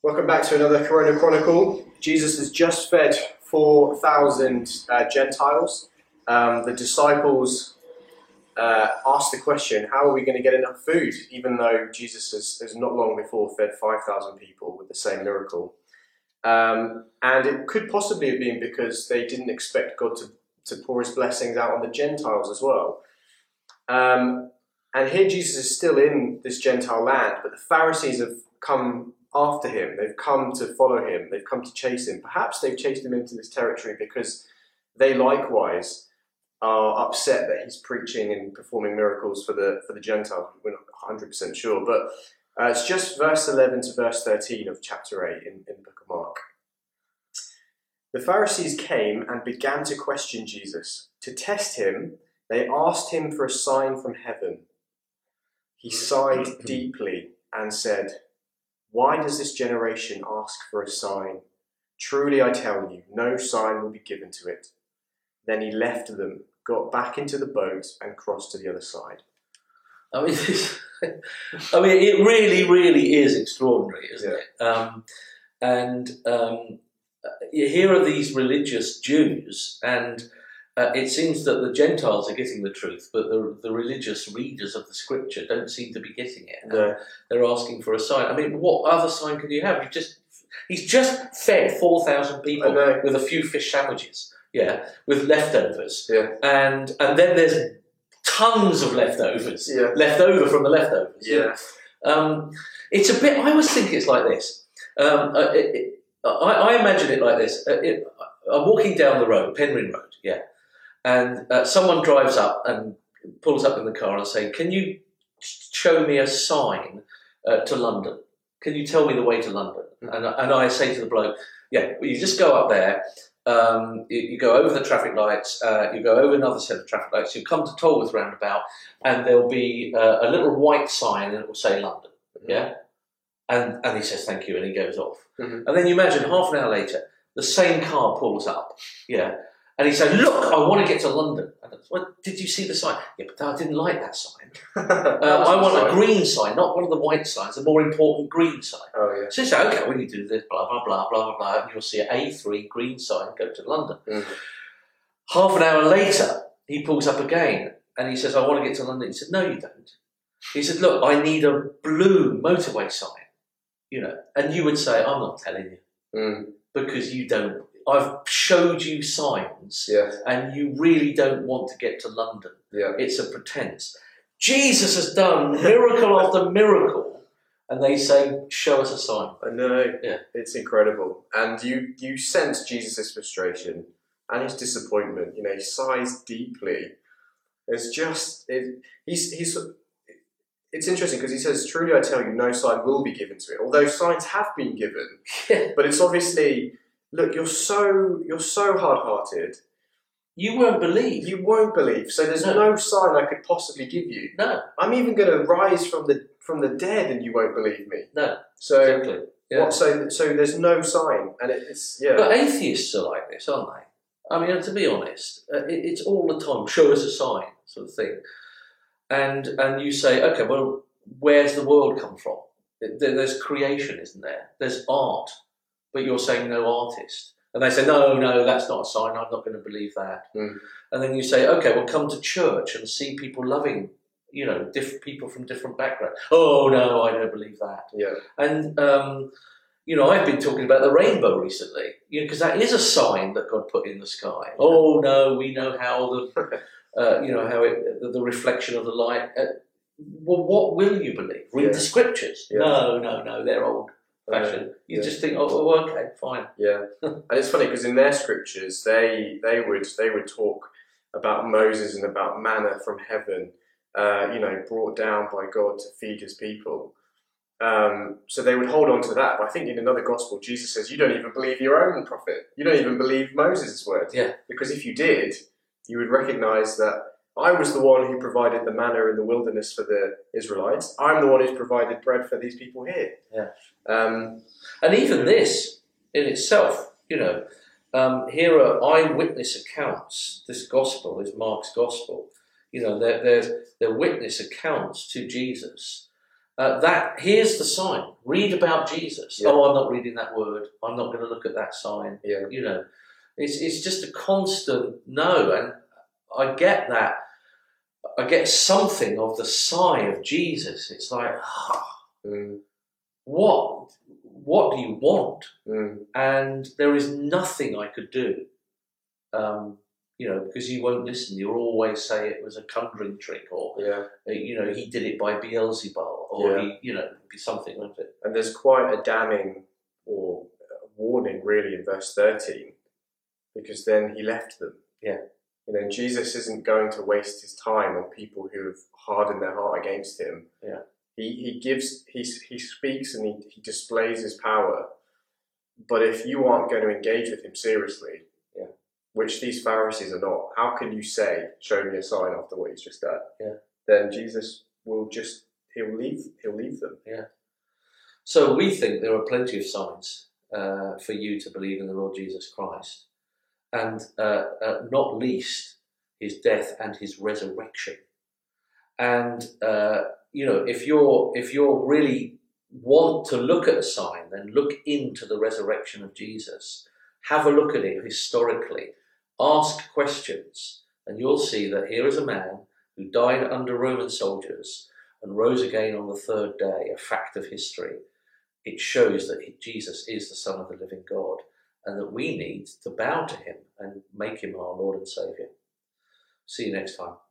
Welcome back to another Corona Chronicle. Jesus has just fed 4,000 Gentiles. The disciples asked the question, how are we going to get enough food? Even though Jesus has not long before fed 5,000 people with the same miracle. And it could possibly have been because they didn't expect God to pour his blessings out on the Gentiles as well. And here Jesus is still in this Gentile land, but the Pharisees have come after him. They've come to follow him. They've come to chase him. Perhaps they've chased him into this territory because they likewise are upset that he's preaching and performing miracles for the Gentiles. We're not 100% sure, but it's just verse 11 to verse 13 of chapter 8 in the book of Mark. The Pharisees came and began to question Jesus. To test him, they asked him for a sign from heaven. He sighed deeply and said, "Why does this generation ask for a sign? Truly I tell you, no sign will be given to it." Then he left them, got back into the boat and crossed to the other side. I mean, it really is extraordinary, isn't it? Here are these religious Jews, and it seems that the Gentiles are getting the truth, but the religious readers of the scripture don't seem to be getting it. No. They're asking for a sign. I mean, what other sign could you have? He's just fed 4,000 people with a few fish sandwiches, with leftovers, and then there's tons of leftovers, left over from the leftovers. It's a bit. I always think it's like this. I imagine it like this. I'm walking down the road, Penryn Road, and someone drives up and pulls up in the car and saying, "Can you show me a sign to London? Can you tell me the way to London?" And I say to the bloke, you just go up there, you go over the traffic lights, you go over another set of traffic lights, you come to Tolworth roundabout, and there'll be a little white sign and it will say London, And he says, "Thank you," and he goes off. And then you imagine half an hour later, the same car pulls up, and he said, "Look, I want to get to London." And I said, "Well, did you see the sign?" "Yeah, but I didn't like that sign. I want a green sign, not one of the white signs, a more important green sign." So he said, "Okay, when you do this, blah, blah, blah, blah, blah, and you'll see an A3 green sign, go to London." Half an hour later, he pulls up again, and he says, "I want to get to London." He said, "No, you don't." He said, "Look, I need a blue motorway sign." And you would say, "I'm not telling you, because you don't. I've showed you signs, and you really don't want to get to London. It's a pretense." Jesus has done miracle after miracle, and they say, "Show us a sign." I know, it's incredible. And you sense Jesus' frustration and his disappointment. He sighs deeply. It's interesting because he says, "Truly I tell you, no sign will be given to it." Although signs have been given, but it's obviously, look, you're so hard-hearted. You won't believe. You won't believe. So there's no sign I could possibly give you. No. I'm even going to rise from the dead, and you won't believe me. No. So exactly. So there's no sign, and it's But atheists are like this, aren't they? I mean, to be honest, it's all the time. Show us a sign, sort of thing. And you say, okay, well, where's the world come from? There's creation, isn't there? There's art, but you're saying no artist. And they say, no, that's not a sign. I'm not going to believe that. And then you say, okay, well, come to church and see people loving, different people from different backgrounds. Oh, no, I don't believe that. And, I've been talking about the rainbow recently, because that is a sign that God put in the sky. Oh, no, we know how the reflection of the light. Well, what will you believe? Read the scriptures. No, they're old-fashioned. You just think, oh, okay, fine. And it's funny because in their scriptures, they would talk about Moses and about manna from heaven, brought down by God to feed his people. So they would hold on to that. But I think in another gospel, Jesus says, "You don't even believe your own prophet. You don't even believe Moses' word." Because if you did, you would recognize that I was the one who provided the manna in the wilderness for the Israelites. I'm the one who's provided bread for these people here. And even this in itself, here are eyewitness accounts. This gospel is Mark's gospel. They're witness accounts to Jesus. that here's the sign. Read about Jesus. Yeah. Oh, I'm not reading that word. I'm not going to look at that sign. Yeah. You know, it's just a constant no, and I get that. I get something of the sigh of Jesus. It's like, what do you want? And there is nothing I could do. You know, because you won't listen. You'll always say it was a conjuring trick, or you know, he did it by Beelzebul, or he, you know, be something like it. And there's quite a damning or warning, really, in verse 13, because then he left them. Yeah. You know, Jesus isn't going to waste his time on people who have hardened their heart against him. Yeah. He speaks and he displays his power. But if you aren't going to engage with him seriously, which these Pharisees are not, how can you say, show me a sign after what he's just done? Yeah. Then Jesus will he'll leave them. Yeah. So we think there are plenty of signs for you to believe in the Lord Jesus Christ, and not least his death and his resurrection. And you know, if you're really want to look at a sign, then look into the resurrection of Jesus. Have a look at it historically. Ask questions, and you'll see that here is a man who died under Roman soldiers and rose again on the third day, a fact of history. It shows that Jesus is the Son of the living God, and that we need to bow to him and make him our Lord and Saviour. See you next time.